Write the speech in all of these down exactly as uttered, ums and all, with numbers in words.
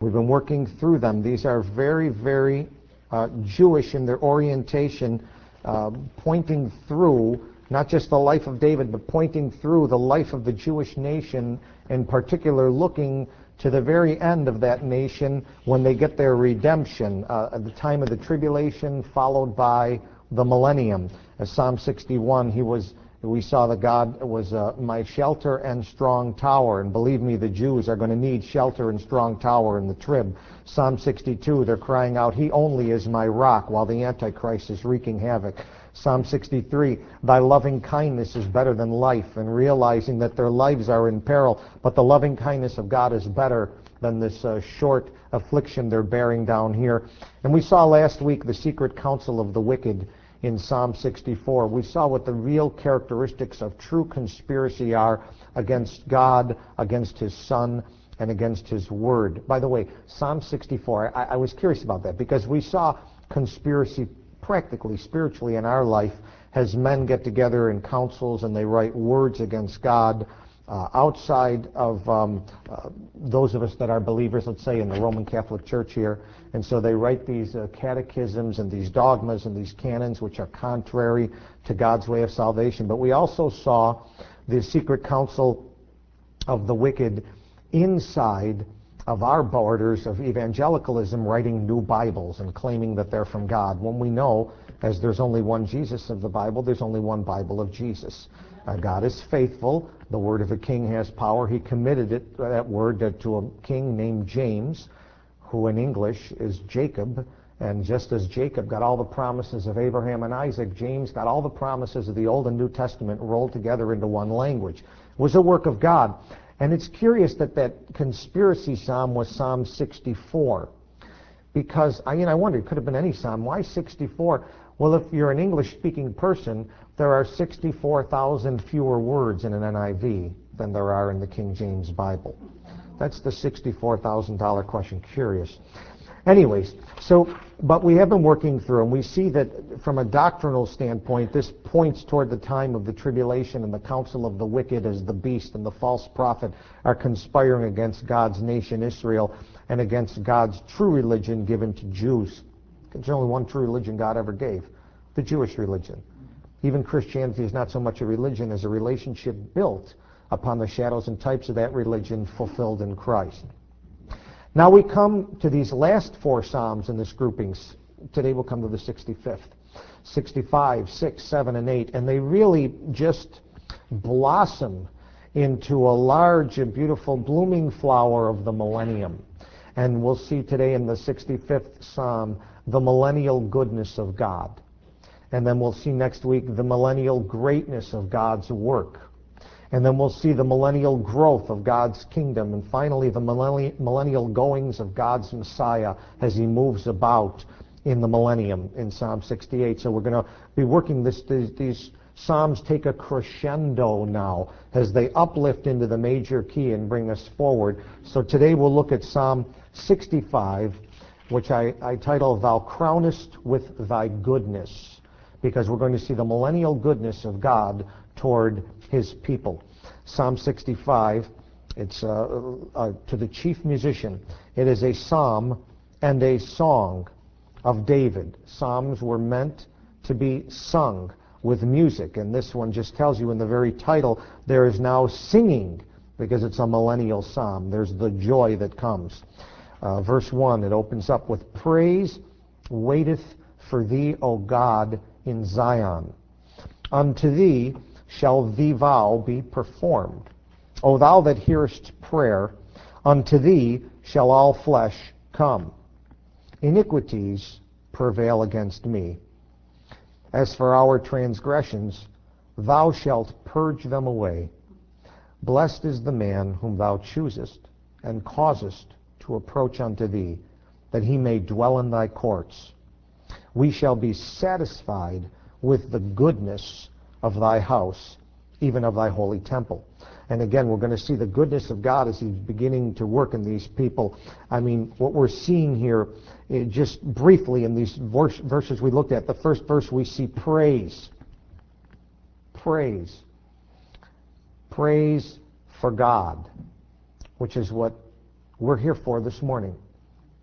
We've been working through them. These are very, very uh, Jewish in their orientation, uh, pointing through not just the life of David, but pointing through the life of the Jewish nation, in particular looking to the very end of that nation when they get their redemption, uh, at the time of the tribulation, followed by the millennium. As Psalm sixty-one, he was, we saw that God was uh, my shelter and strong tower. And believe me, the Jews are going to need shelter and strong tower in the trib. Psalm sixty-two, they're crying out, he only is my rock, while the Antichrist is wreaking havoc. Psalm sixty-three, thy loving kindness is better than life, and realizing that their lives are in peril, but the loving kindness of God is better than this uh, short affliction they're bearing down here. And we saw last week the secret counsel of the wicked in Psalm sixty-four. We saw what the real characteristics of true conspiracy are against God, against his Son, and against his Word. By the way, Psalm sixty-four, I, I was curious about that because we saw conspiracy practically, spiritually in our life as men get together in councils and they write words against God uh, outside of um, uh, those of us that are believers, let's say in the Roman Catholic Church here. And so they write these uh, catechisms and these dogmas and these canons which are contrary to God's way of salvation. But we also saw the secret counsel of the wicked inside of our borders of evangelicalism, writing new Bibles and claiming that they're from God, when we know, as there's only one Jesus of the Bible, there's only one Bible of Jesus. Uh, God is faithful. The word of a king has power. He committed it, that word, uh, to a king named James, who in English is Jacob. And just as Jacob got all the promises of Abraham and Isaac, James got all the promises of the Old and New Testament rolled together into one language. It was a work of God. And it's curious that that conspiracy psalm was Psalm sixty-four, because I, you know, I wondered, it could have been any psalm. Why sixty-four? Well, if you're an English-speaking person, there are sixty-four thousand fewer words in an N I V than there are in the King James Bible. That's the sixty-four thousand dollar question. Curious. Anyways, so, but we have been working through, and we see that from a doctrinal standpoint, this points toward the time of the tribulation and the counsel of the wicked as the beast and the false prophet are conspiring against God's nation, Israel, and against God's true religion given to Jews. There's only one true religion God ever gave, the Jewish religion. Even Christianity is not so much a religion as a relationship built upon the shadows and types of that religion fulfilled in Christ. Now we come to these last four Psalms in this groupings. Today we'll come to the sixty-fifth. sixty-five, six, seven, and eight. And they really just blossom into a large and beautiful blooming flower of the millennium. And we'll see today in the sixty-fifth Psalm the millennial goodness of God. And then we'll see next week the millennial greatness of God's work. And then we'll see the millennial growth of God's kingdom. And finally, the millennial goings of God's Messiah as he moves about in the millennium in Psalm sixty-eight. So we're going to be working this. These, these Psalms take a crescendo now as they uplift into the major key and bring us forward. So today we'll look at Psalm sixty-five, which I, I title, Thou Crownest with Thy Goodness, because we're going to see the millennial goodness of God toward his people. Psalm sixty-five, it's uh, uh, to the chief musician. It is a psalm and a song of David. Psalms were meant to be sung with music, and this one just tells you in the very title, there is now singing, because it's a millennial psalm. There's the joy that comes. Uh, verse one, it opens up with, Praise waiteth for thee, O God, in Zion. Unto thee shall the vow be performed. O thou that hearest prayer, unto thee shall all flesh come. Iniquities prevail against me. As for our transgressions, thou shalt purge them away. Blessed is the man whom thou choosest, and causest to approach unto thee, that he may dwell in thy courts. We shall be satisfied with the goodness of thy house, even of thy holy temple. And again, we're going to see the goodness of God as he's beginning to work in these people. I mean, what we're seeing here, eh, just briefly in these verse, verses we looked at, the first verse we see praise. Praise. Praise for God, which is what we're here for this morning.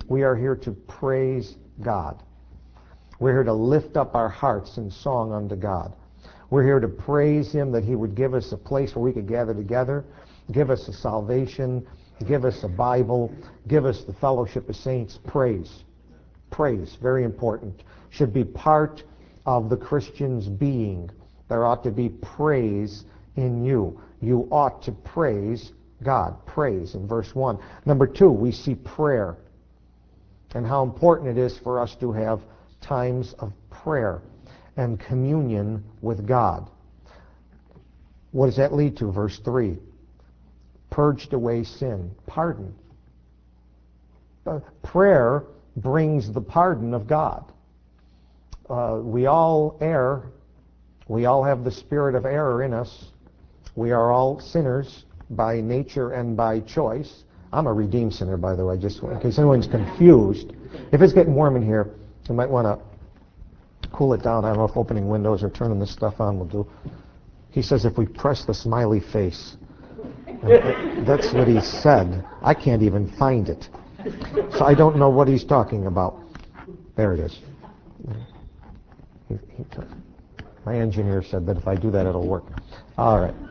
We are here to praise God. We're here to lift up our hearts in song unto God. We're here to praise Him that He would give us a place where we could gather together, give us a salvation, give us a Bible, give us the fellowship of saints. Praise. Praise, very important. Should be part of the Christian's being. There ought to be praise in you. You ought to praise God. Praise in verse one. Number two, we see prayer and how important it is for us to have times of prayer and communion with God. What does that lead to? Verse three. Purged away sin. Pardon. Uh, prayer brings the pardon of God. Uh, we all err. We all have the spirit of error in us. We are all sinners by nature and by choice. I'm a redeemed sinner, by the way, just in case anyone's confused. If it's getting warm in here, you might want to cool it down. I don't know if opening windows or turning this stuff on will do. He says if we press the smiley face. That's what he said. I can't even find it. So I don't know what he's talking about. There it is. He, he, my engineer said that if I do that, it'll work. All right.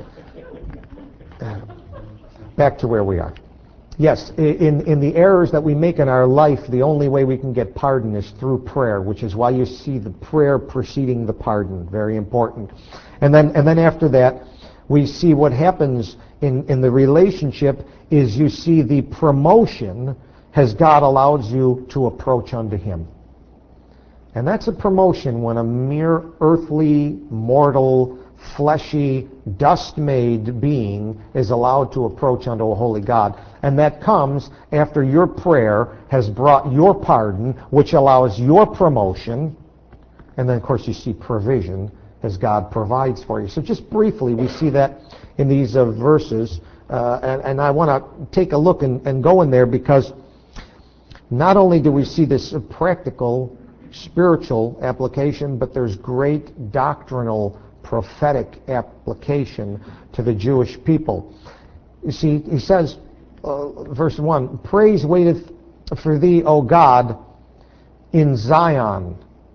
Back to where we are. Yes, in, in the errors that we make in our life, the only way we can get pardon is through prayer, which is why you see the prayer preceding the pardon. Very important. And then, and then after that, we see what happens in, in the relationship is you see the promotion as God allows you to approach unto Him. And that's a promotion when a mere earthly, mortal, fleshy, dust-made being is allowed to approach unto a holy God. And that comes after your prayer has brought your pardon, which allows your promotion. And then, of course, you see provision as God provides for you. So just briefly, we see that in these uh, verses. Uh, and, and I want to take a look and, and go in there because not only do we see this uh, practical, spiritual application, but there's great doctrinal, prophetic application to the Jewish people. You see, he says, uh, verse one, praise waiteth for thee, O God, in Zion.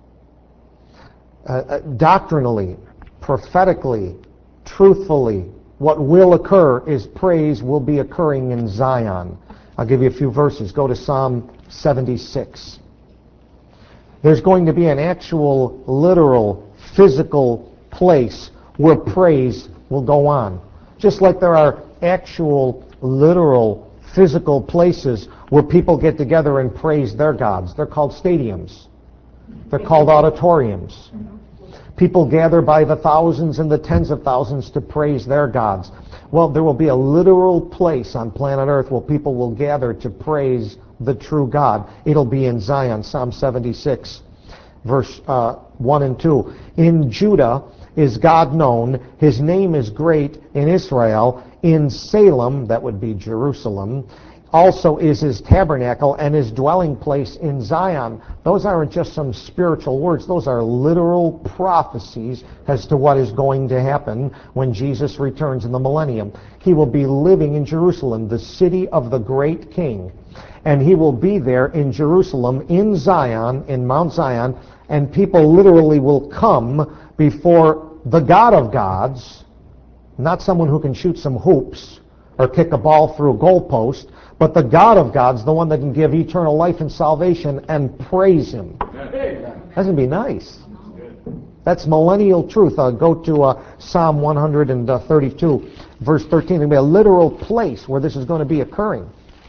Uh, uh, doctrinally, prophetically, truthfully, what will occur is praise will be occurring in Zion. I'll give you a few verses. Go to Psalm seventy-six. There's going to be an actual, literal, physical place where praise will go on. Just like there are actual, literal, physical places where people get together and praise their gods. They're called stadiums. They're called auditoriums. People gather by the thousands and the tens of thousands to praise their gods. Well, there will be a literal place on planet Earth where people will gather to praise the true God. It'll be in Zion, Psalm seventy-six, verse uh, one and two. In Judah is God known. His name is great in Israel. In Salem, that would be Jerusalem, also is His tabernacle and His dwelling place in Zion. Those aren't just some spiritual words. Those are literal prophecies as to what is going to happen when Jesus returns in the millennium. He will be living in Jerusalem, the city of the great King. And He will be there in Jerusalem, in Zion, in Mount Zion, and people literally will come before the God of gods, not someone who can shoot some hoops or kick a ball through a goalpost, but the God of gods, the one that can give eternal life and salvation, and praise Him. That's going to be nice. That's millennial truth. Uh, go to uh, Psalm one thirty-two, verse thirteen. There'll be a literal place where this is going to be occurring.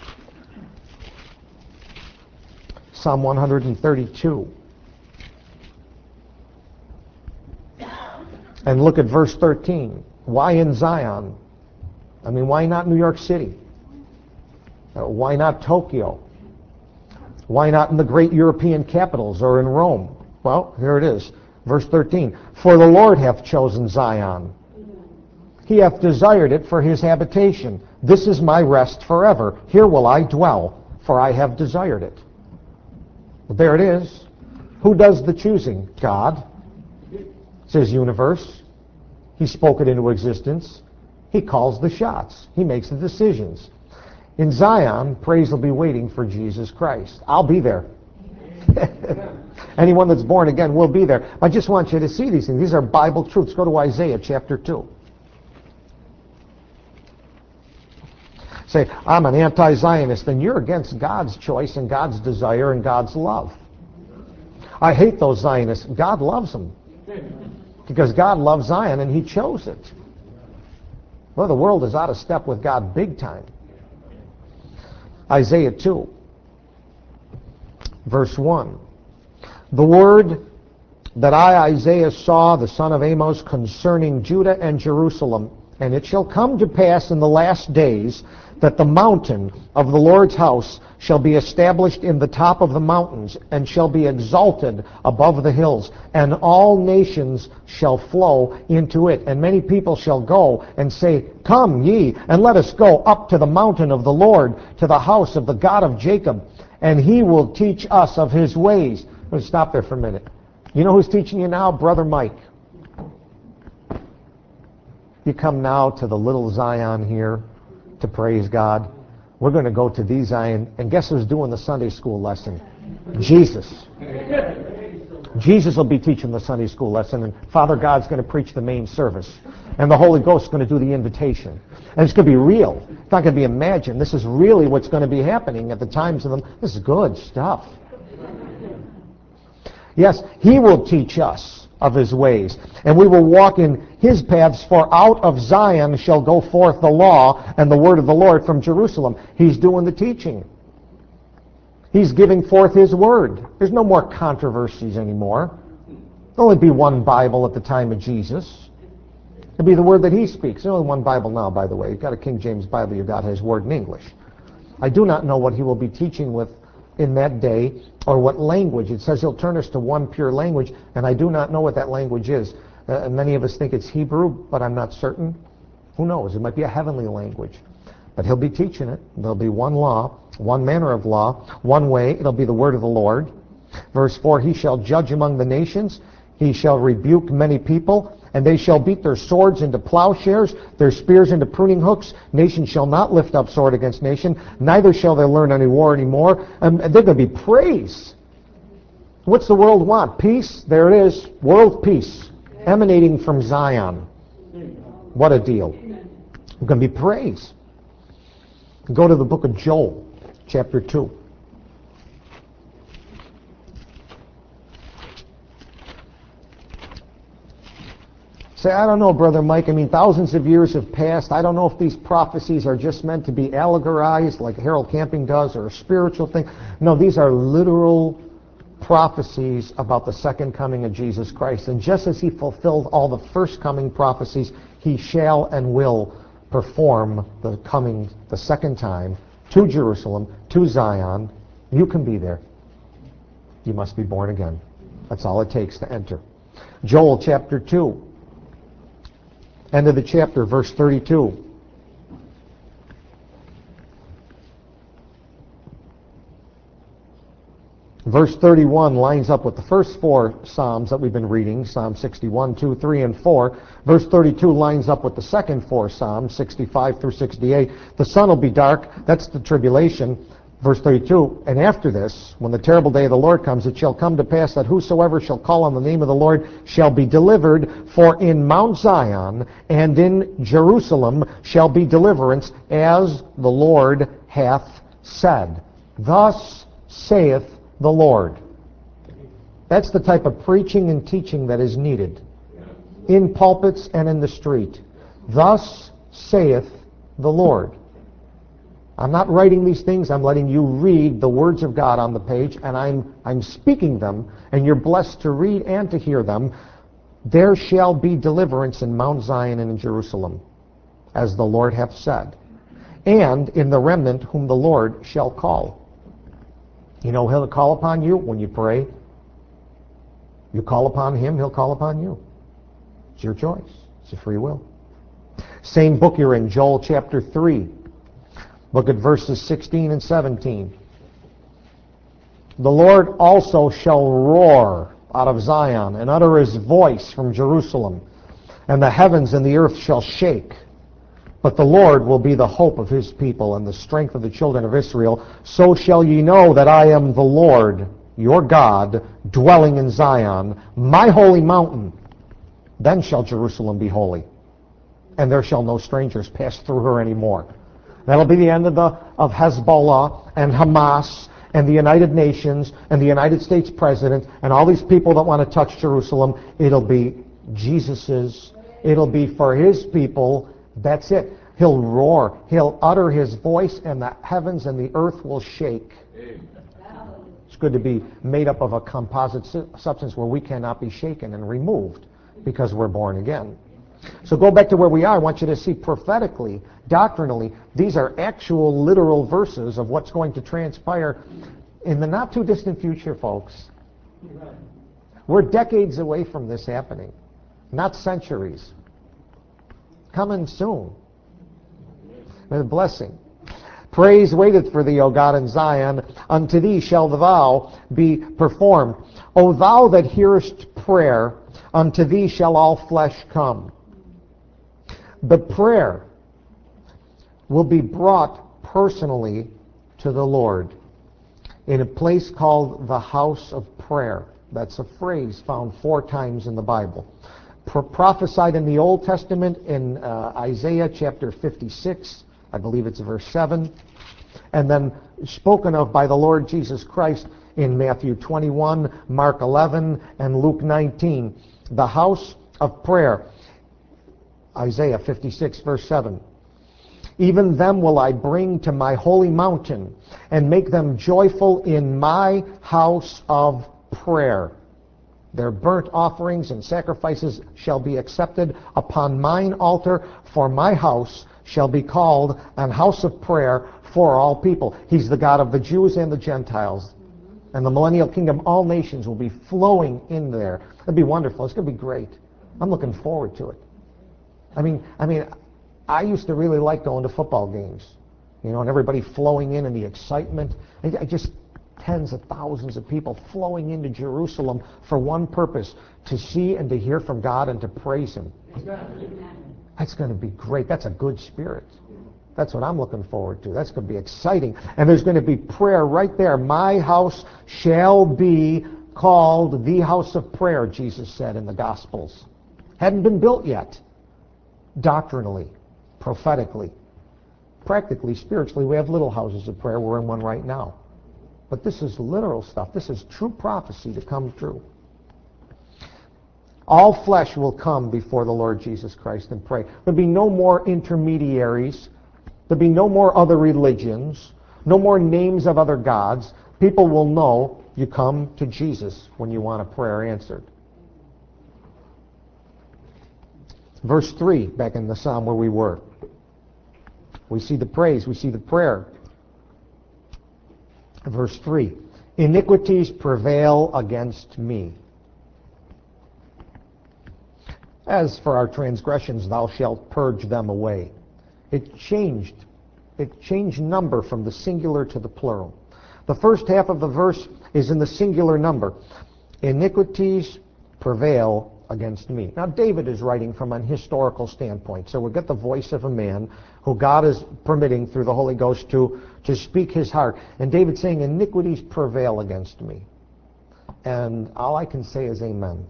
Psalm one thirty-two. And look at verse thirteen. Why in Zion? I mean, why not New York City? Uh, why not Tokyo? Why not in the great European capitals or in Rome? Well, here it is. Verse thirteen. For the Lord hath chosen Zion. He hath desired it for His habitation. This is my rest forever. Here will I dwell, for I have desired it. Well, there it is. Who does the choosing? God. It's His universe. He spoke it into existence. He calls the shots. He makes the decisions. In Zion, praise will be waiting for Jesus Christ. I'll be there. Anyone that's born again will be there. I just want you to see these things. These are Bible truths. Go to Isaiah chapter two. Say, I'm an anti-Zionist, then you're against God's choice and God's desire and God's love. I hate those Zionists. God loves them. Because God loves Zion and He chose it. Well, the world is out of step with God big time. Isaiah two, verse one. The word that I, Isaiah, saw, the son of Amos, concerning Judah and Jerusalem. And it shall come to pass in the last days that the mountain of the Lord's house shall be established in the top of the mountains, and shall be exalted above the hills, and all nations shall flow into it. And many people shall go and say, Come ye, and let us go up to the mountain of the Lord, to the house of the God of Jacob, and He will teach us of His ways. Let's stop there for a minute. You know who's teaching you now? Brother Mike. You come now to the little Zion here to praise God. We're going to go to the Zion, and guess who's doing the Sunday school lesson? Jesus. Jesus will be teaching the Sunday school lesson, and Father God's going to preach the main service, and the Holy Ghost is going to do the invitation. And it's going to be real. It's not going to be imagined. This is really what's going to be happening at the times of them. This is good stuff. Yes, He will teach us of His ways, and we will walk in His paths, for out of Zion shall go forth the law and the word of the Lord from Jerusalem. He's doing the teaching. He's giving forth His word. There's no more controversies anymore. There'll only be one Bible at the time of Jesus. It'll be the word that He speaks. There's only one Bible now, by the way. You've got a King James Bible, you've got His word in English. I do not know what He will be teaching with in that day, or what language. It says He'll turn us to one pure language, and I do not know what that language is. Uh, many of us think it's Hebrew, but I'm not certain. Who knows? It might be a heavenly language. But He'll be teaching it. There'll be one law, one manner of law, one way. It'll be the word of the Lord. Verse four, He shall judge among the nations. He shall rebuke many people, and they shall beat their swords into plowshares, their spears into pruning hooks. Nation shall not lift up sword against nation, neither shall they learn any war anymore. And they're going to be praised. What's the world want? Peace? There it is. World peace, emanating from Zion. What a deal. We're going to be praised. Go to the book of Joel, chapter two. Say, I don't know, Brother Mike. I mean, thousands of years have passed. I don't know if these prophecies are just meant to be allegorized like Harold Camping does, or a spiritual thing. No, these are literal prophecies about the second coming of Jesus Christ. And just as He fulfilled all the first coming prophecies, He shall and will perform the coming the second time to Jerusalem, to Zion. You can be there. You must be born again. That's all it takes to enter. Joel chapter two. End of the chapter, verse thirty-two. Verse thirty-one lines up with the first four Psalms that we've been reading, Psalm sixty-one, two, three, and four. Verse thirty-two lines up with the second four Psalms, sixty-five through sixty-eight. The sun will be dark. That's the tribulation. Verse thirty-two, and after this, when the terrible day of the Lord comes, it shall come to pass that whosoever shall call on the name of the Lord shall be delivered. For in Mount Zion and in Jerusalem shall be deliverance, as the Lord hath said. Thus saith the Lord. That's the type of preaching and teaching that is needed in pulpits and in the street. Thus saith the Lord. I'm not writing these things. I'm letting you read the words of God on the page, and I'm I'm speaking them, and you're blessed to read and to hear them. There shall be deliverance in Mount Zion and in Jerusalem, as the Lord hath said, and in the remnant whom the Lord shall call. You know, He'll call upon you when you pray. You call upon Him, He'll call upon you. It's your choice. It's a free will. Same book you're in, Joel chapter three. Look at verses sixteen and seventeen. The Lord also shall roar out of Zion, and utter His voice from Jerusalem, and the heavens and the earth shall shake. But the Lord will be the hope of his people and the strength of the children of Israel. So shall ye know that I am the Lord, your God, dwelling in Zion, my holy mountain. Then shall Jerusalem be holy, and there shall no strangers pass through her anymore. That'll be the end of the of Hezbollah and Hamas and the United Nations and the United States President and all these people that want to touch Jerusalem. It'll be Jesus's. It'll be for his people. That's it. He'll roar. He'll utter his voice, and the heavens and the earth will shake. Amen. It's good to be made up of a composite su- substance where we cannot be shaken and removed because we're born again. So go back to where we are. I want you to see prophetically, doctrinally, these are actual literal verses of what's going to transpire in the not too distant future, folks. We're decades away from this happening, not centuries. Coming soon. A blessing. Praise waiteth for thee, O God in Zion. Unto thee shall the vow be performed. O thou that hearest prayer, unto thee shall all flesh come. The prayer will be brought personally to the Lord in a place called the house of prayer. That's a phrase found four times in the Bible. Pro- prophesied in the Old Testament in uh, Isaiah chapter fifty-six, I believe it's verse seven, and then spoken of by the Lord Jesus Christ in Matthew twenty-one, Mark eleven, and Luke nineteen. The house of prayer, Isaiah fifty-six, verse seven. Even them will I bring to my holy mountain and make them joyful in my house of prayer. Their burnt offerings and sacrifices shall be accepted upon mine altar, for my house shall be called an house of prayer for all people. He's the God of the Jews and the Gentiles. And the millennial kingdom, all nations will be flowing in there. It'll be wonderful. It's going to be great. I'm looking forward to it. I mean, I mean, I used to really like going to football games, you know, and everybody flowing in and the excitement. I just tens of thousands of people flowing into Jerusalem for one purpose, to see and to hear from God and to praise him. That's going to be great. That's a good spirit. That's what I'm looking forward to. That's going to be exciting. And there's going to be prayer right there. My house shall be called the house of prayer, Jesus said in the Gospels. Hadn't been built yet. Doctrinally, prophetically, practically, spiritually, we have little houses of prayer. We're in one right now. But this is literal stuff. This is true prophecy to come true. All flesh will come before the Lord Jesus Christ and pray. There'll be no more intermediaries. There'll be no more other religions. No more names of other gods. People will know you come to Jesus when you want a prayer answered. Verse three, back in the psalm where we were. We see the praise. We see the prayer. Verse three, iniquities prevail against me. As for our transgressions, thou shalt purge them away. It changed. It changed number from the singular to the plural. The first half of the verse is in the singular number. Iniquities prevail against me. Now, David is writing from an historical standpoint, so we'll get the voice of a man who God is permitting through the Holy Ghost to, to speak his heart. And David's saying, iniquities prevail against me. And all I can say is amen.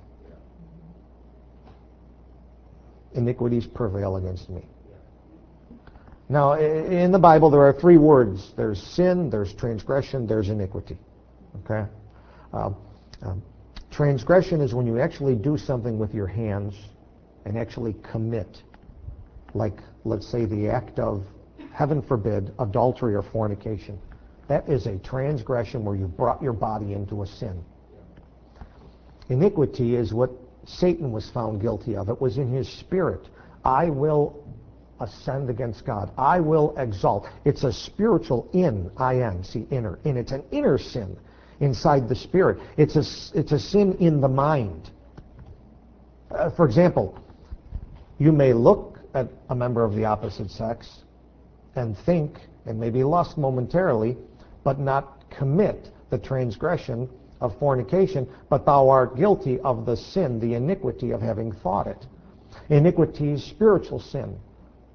Iniquities prevail against me. Now, in the Bible, there are three words. There's sin, there's transgression, there's iniquity. Okay? Uh, um, transgression is when you actually do something with your hands and actually commit, like, let's say, the act of, heaven forbid, adultery or fornication. That is a transgression where you brought your body into a sin. Iniquity is what Satan was found guilty of. It was in his spirit. I will ascend against God. I will exalt. It's a spiritual in, I N, see, inner. And it's an inner sin inside the spirit. It's a, it's a sin in the mind. Uh, for example, you may look at a member of the opposite sex and think and maybe lust momentarily, but not commit the transgression of fornication, but thou art guilty of the sin, the iniquity of having thought it. Iniquity is spiritual sin.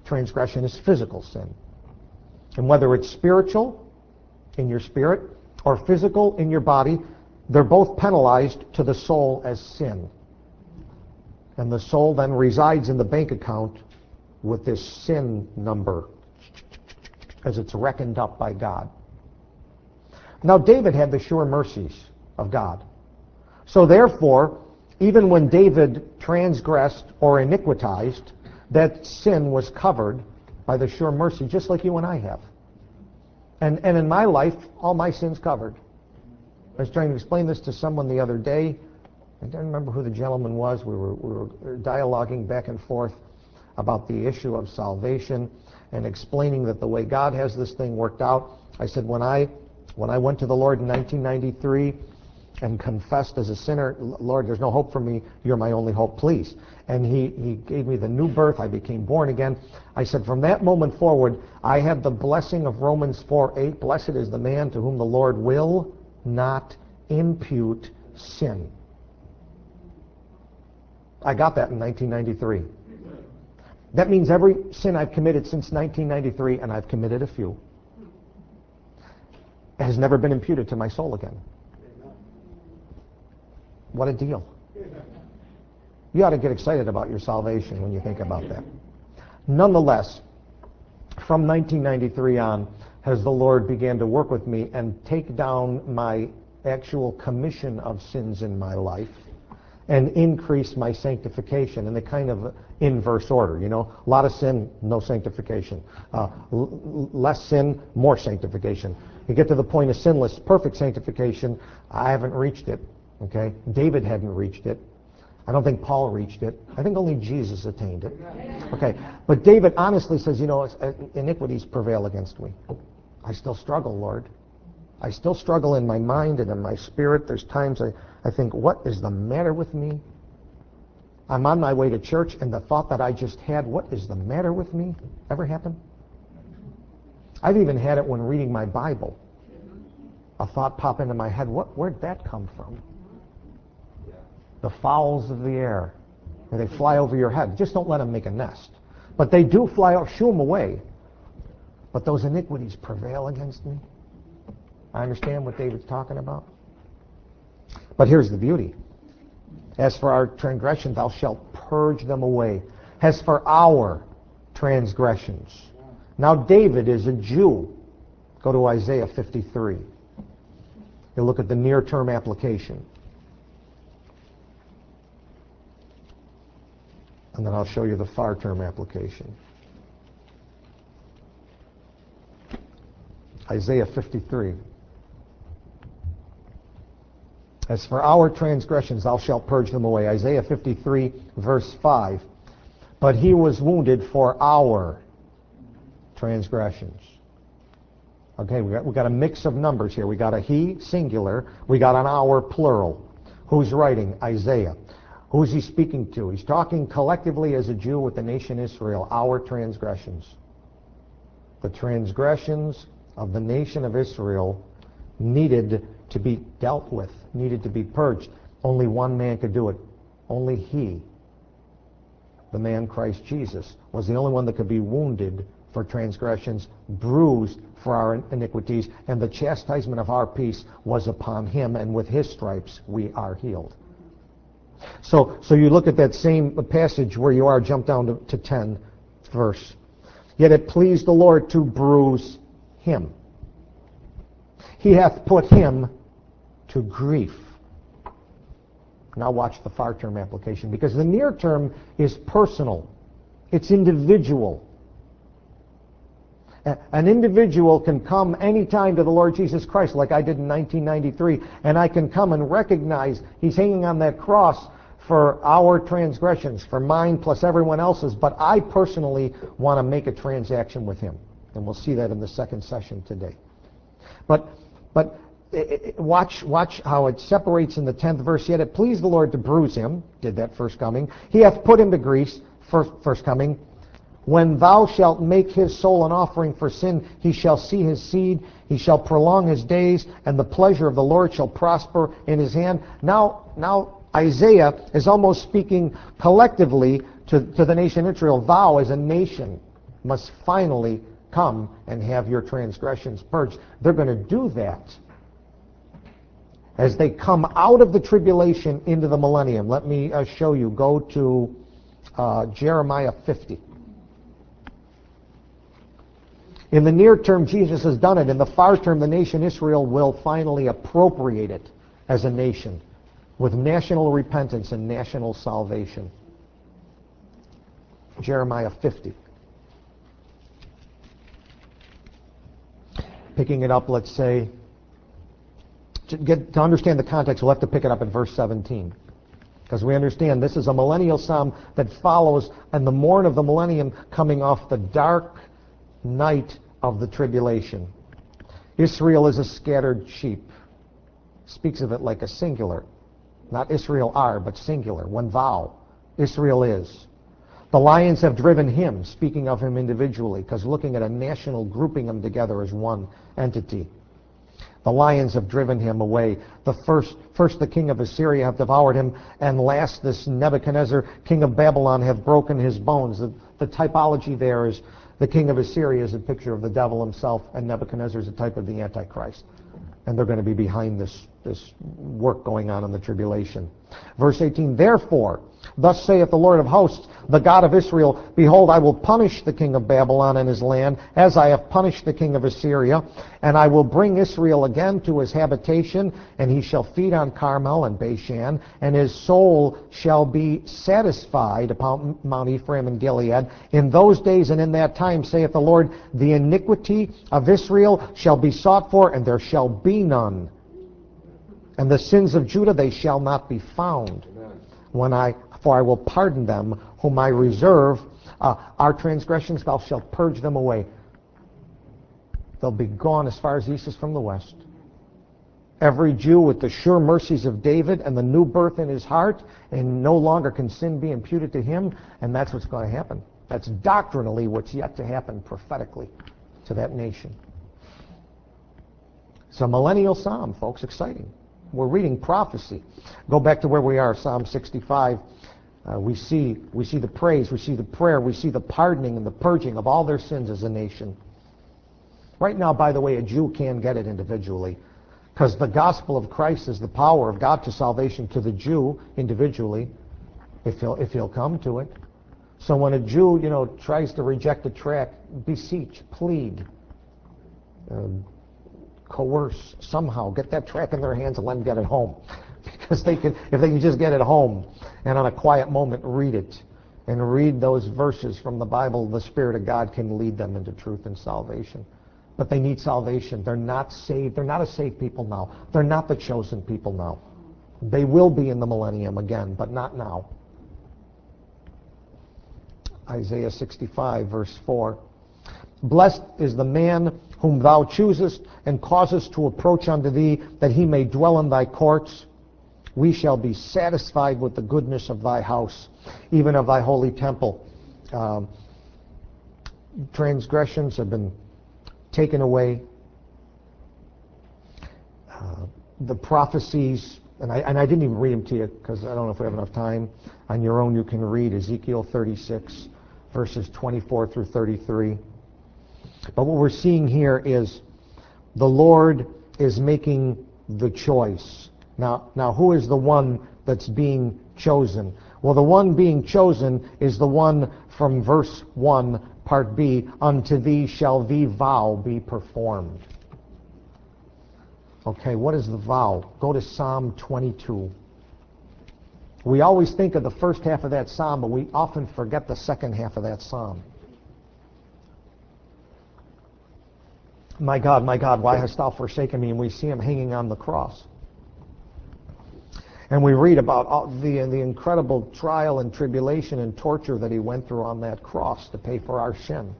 transgression is physical sin. And whether it's spiritual, in your spirit, or physical, in your body, they're both penalized to the soul as sin. And the soul then resides in the bank account with this sin number as it's reckoned up by God. Now, David had the sure mercies of God. So therefore, even when David transgressed or iniquitized, that sin was covered by the sure mercy, just like you and I have. And, and in my life, all my sins covered. I was trying to explain this to someone the other day. I don't remember who the gentleman was. We were, we were dialoguing back and forth about the issue of salvation and explaining that the way God has this thing worked out. I said, when I, when I went to the Lord in nineteen ninety-three and confessed as a sinner, Lord, there's no hope for me. You're my only hope, please. And he, he gave me the new birth. I became born again. I said, from that moment forward, I had the blessing of Romans four eight. Blessed is the man to whom the Lord will not impute sin. I got that in nineteen ninety-three. That means every sin I've committed since nineteen ninety-three, and I've committed a few, has never been imputed to my soul again. What a deal. You ought to get excited about your salvation when you think about that. Nonetheless, from nineteen ninety-three on, as the Lord began to work with me and take down my actual commission of sins in my life and increase my sanctification in the kind of inverse order. You know, a lot of sin, no sanctification. Uh, l- less sin, more sanctification. You get to the point of sinless, perfect sanctification. I haven't reached it. Okay, David hadn't reached it. I don't think Paul reached it. I think only Jesus attained it. Okay, but David honestly says, you know, iniquities prevail against me. I still struggle, Lord. I still struggle in my mind and in my spirit. There's times I, I think, what is the matter with me? I'm on my way to church, and the thought that I just had, what is the matter with me? Ever happen? I've even had it when reading my Bible. A thought pop into my head, what, where'd that come from? The fowls of the air. They fly over your head. Just don't let them make a nest. But they do fly out, shoo them away. But those iniquities prevail against me. I understand what David's talking about. But here's the beauty. As for our transgressions, thou shalt purge them away. As for our transgressions. Now David is a Jew. Go to Isaiah fifty-three. You look at the near-term application. And then I'll show you the far-term application. Isaiah fifty-three. As for our transgressions, thou shalt purge them away. Isaiah fifty-three, verse five. But he was wounded for our transgressions. Okay, we got, we got a mix of numbers here. We got a he, singular. We got an our, plural. Who's writing? Isaiah. Who's he speaking to? He's talking collectively as a Jew with the nation Israel. Our transgressions. The transgressions of the nation of Israel needed to be dealt with, needed to be purged. Only one man could do it. Only he, the man Christ Jesus, was the only one that could be wounded for transgressions, bruised for our iniquities, and the chastisement of our peace was upon him, and with his stripes we are healed. So, so you look at that same passage where you are, jump down to, to ten verse. Yet it pleased the Lord to bruise him. He hath put him to grief. Now watch the far term application, because the near term is personal. It's individual. An individual can come anytime to the Lord Jesus Christ, like I did in nineteen ninety-three, and I can come and recognize he's hanging on that cross for our transgressions, for mine plus everyone else's, but I personally want to make a transaction with him. And we'll see that in the second session today. But but watch watch how it separates in the tenth verse. Yet it pleased the Lord to bruise him, did that first coming. He hath put him to grief, first, first coming. When thou shalt make his soul an offering for sin, he shall see his seed, he shall prolong his days, and the pleasure of the Lord shall prosper in his hand. Now, now Isaiah is almost speaking collectively to, to the nation Israel. Thou as a nation. must finally come and have your transgressions purged. They're going to do that as they come out of the tribulation into the millennium. Let me uh, show you. Go to uh, Jeremiah fifty. In the near term, Jesus has done it. In the far term, the nation Israel will finally appropriate it as a nation with national repentance and national salvation. Jeremiah fifty. Picking it up, let's say, to, get, to understand the context, we'll have to pick it up at verse seventeen. Because we understand this is a millennial psalm that follows on the morn of the millennium, coming off the dark night of the tribulation. Israel is a scattered sheep. Speaks of it like a singular. Not Israel are, but singular. One thou. Israel is. The lions have driven him, speaking of him individually, because looking at a national, grouping them together as one entity. The lions have driven him away. The first, first the king of Assyria have devoured him, and last this Nebuchadnezzar, king of Babylon, have broken his bones. The, the typology there is the king of Assyria is a picture of the devil himself, and Nebuchadnezzar is a type of the Antichrist. And they're going to be behind this, this work going on in the tribulation. Verse eighteen, therefore, thus saith the Lord of hosts, the God of Israel, behold, I will punish the king of Babylon and his land, as I have punished the king of Assyria, and I will bring Israel again to his habitation, and he shall feed on Carmel and Bashan, and his soul shall be satisfied upon Mount Ephraim and Gilead. In those days and in that time, saith the Lord, the iniquity of Israel shall be sought for, and there shall be none. And the sins of Judah, they shall not be found. When I, for I will pardon them whom I reserve. Uh, our transgressions thou shalt purge them away. They'll be gone as far as the east is from the west. Every Jew with the sure mercies of David and the new birth in his heart, and no longer can sin be imputed to him, and that's what's going to happen. That's doctrinally what's yet to happen prophetically to that nation. It's a millennial psalm, folks. Exciting. We're reading prophecy. Go back to where we are, Psalm sixty-five. Uh, we see we see the praise, we see the prayer, we see the pardoning and the purging of all their sins as a nation. Right now, by the way, a Jew can get it individually, because the gospel of Christ is the power of God to salvation to the Jew individually, if he'll if he'll come to it. So when a Jew, you know, tries to reject the tract, beseech, plead, um, coerce, somehow get that tract in their hands and let them get it home. Because they can, if they can just get it home and on a quiet moment read it and read those verses from the Bible, the Spirit of God can lead them into truth and salvation. But they need salvation. They're not saved. They're not a saved people now. They're not the chosen people now. They will be in the millennium again, but not now. Isaiah sixty-five, verse four. Blessed is the man whom thou choosest and causest to approach unto thee, that he may dwell in thy courts. We shall be satisfied with the goodness of thy house, even of thy holy temple. Um, transgressions have been taken away. Uh, the prophecies, and I, and I didn't even read them to you because I don't know if we have enough time. On your own you can read Ezekiel thirty-six, verses twenty-four through thirty-three. But what we're seeing here is the Lord is making the choice. Now, now who is the one that's being chosen? Well, the one being chosen is the one from verse one, part B, unto thee shall the vow be performed. Okay, what is the vow? Go to Psalm twenty-two. We always think of the first half of that psalm, but we often forget the second half of that psalm. My God, my God, why hast thou forsaken me? And we see him hanging on the cross. And we read about all the, the incredible trial and tribulation and torture that he went through on that cross to pay for our sin.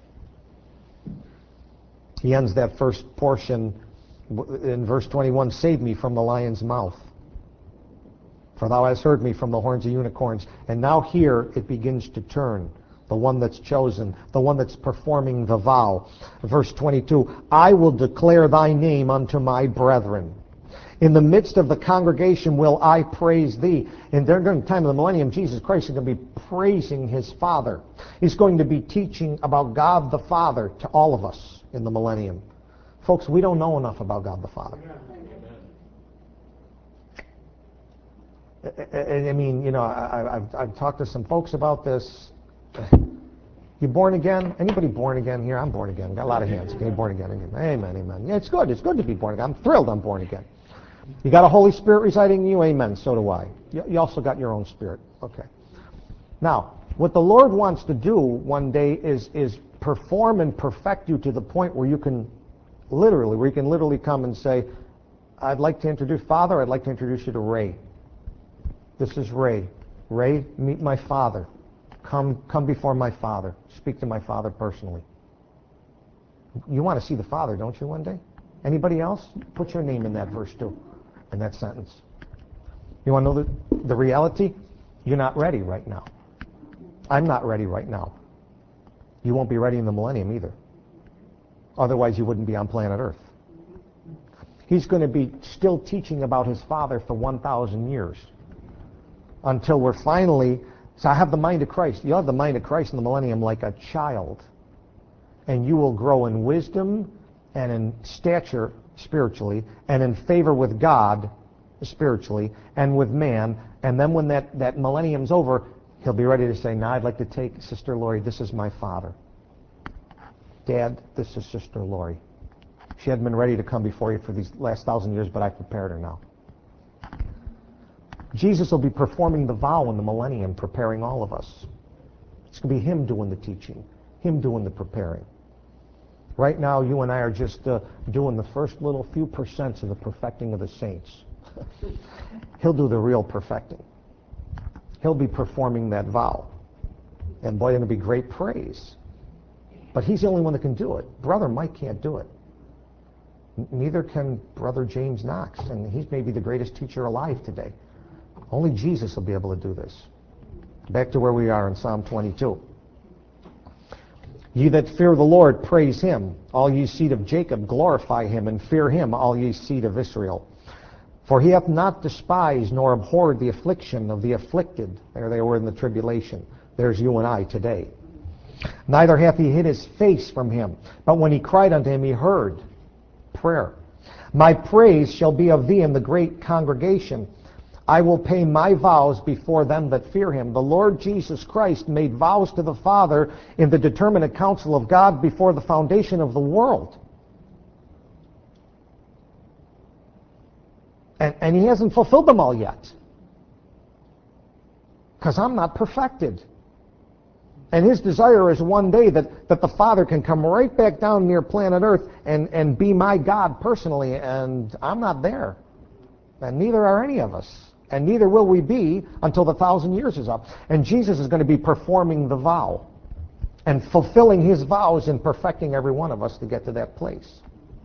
He ends that first portion in verse twenty-one, save me from the lion's mouth, for thou hast heard me from the horns of unicorns. And now here it begins to turn. The one that's chosen, the one that's performing the vow. Verse twenty-two, I will declare thy name unto my brethren. In the midst of the congregation will I praise thee. And during the time of the millennium, Jesus Christ is going to be praising his Father. He's going to be teaching about God the Father to all of us in the millennium. Folks, we don't know enough about God the Father. I mean, you know, I, I've, I've talked to some folks about this. You born again? Anybody born again here? I'm born again. Got a lot of hands. Okay, born again. Amen, amen. Yeah, it's good. It's good to be born again. I'm thrilled I'm born again. You got a Holy Spirit residing in you? Amen. So do I. You, you also got your own spirit. Okay. Now, what the Lord wants to do one day is, is perform and perfect you to the point where you can literally, where you can literally come and say, I'd like to introduce, Father, I'd like to introduce you to Ray. This is Ray. Ray, meet my Father. Come, come before my Father. Speak to my Father personally. You want to see the Father, don't you, one day? Anybody else? Put your name in that verse too, in that sentence. You want to know the, the reality? You're not ready right now. I'm not ready right now. You won't be ready in the millennium either. Otherwise, you wouldn't be on planet Earth. He's going to be still teaching about his Father for one thousand years until we're finally... So I have the mind of Christ. You'll have the mind of Christ in the millennium like a child. And you will grow in wisdom and in stature spiritually and in favor with God spiritually and with man. And then when that, that millennium's over, he'll be ready to say, now I'd like to take Sister Lori. This is my Father. Dad, this is Sister Lori. She hadn't been ready to come before you for these last thousand years, but I've prepared her now. Jesus will be performing the vow in the millennium, preparing all of us. It's going to be him doing the teaching, him doing the preparing. Right now, you and I are just uh, doing the first little few percents of the perfecting of the saints. He'll do the real perfecting. He'll be performing that vow. And boy, it'll be great praise. But he's the only one that can do it. Brother Mike can't do it. Neither can Brother James Knox, and he's maybe the greatest teacher alive today. Only Jesus will be able to do this. Back to where we are in Psalm twenty-two. Ye that fear the Lord, praise him. All ye seed of Jacob, glorify him, and fear him, all ye seed of Israel. For he hath not despised nor abhorred the affliction of the afflicted. There they were in the tribulation. There's you and I today. Neither hath he hid his face from him, but when he cried unto him, he heard. Prayer. My praise shall be of thee in the great congregation. I will pay my vows before them that fear him. The Lord Jesus Christ made vows to the Father in the determinate counsel of God before the foundation of the world. And, and he hasn't fulfilled them all yet. Because I'm not perfected. And his desire is one day that, that the Father can come right back down near planet Earth and, and be my God personally. And I'm not there. And neither are any of us. And neither will we be until the thousand years is up. And Jesus is going to be performing the vow and fulfilling his vows and perfecting every one of us to get to that place.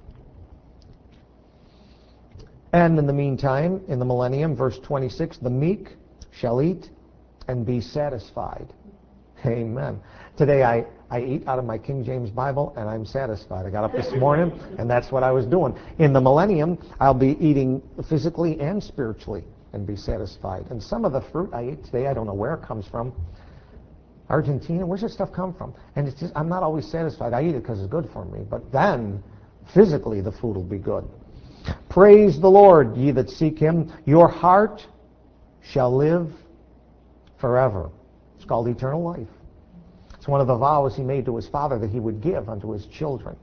And in the meantime, in the millennium, verse twenty-six, the meek shall eat and be satisfied. Amen. Today I, I eat out of my King James Bible and I'm satisfied. I got up this morning and that's what I was doing. In the millennium, I'll be eating physically and spiritually and be satisfied. And some of the fruit I ate today, I don't know where it comes from. Argentina, where's this stuff come from? And it's just, I'm not always satisfied. I eat it because it's good for me. But then, physically, the food will be good. Praise the Lord, ye that seek him. Your heart shall live forever. It's called eternal life. It's one of the vows he made to his Father that he would give unto his children.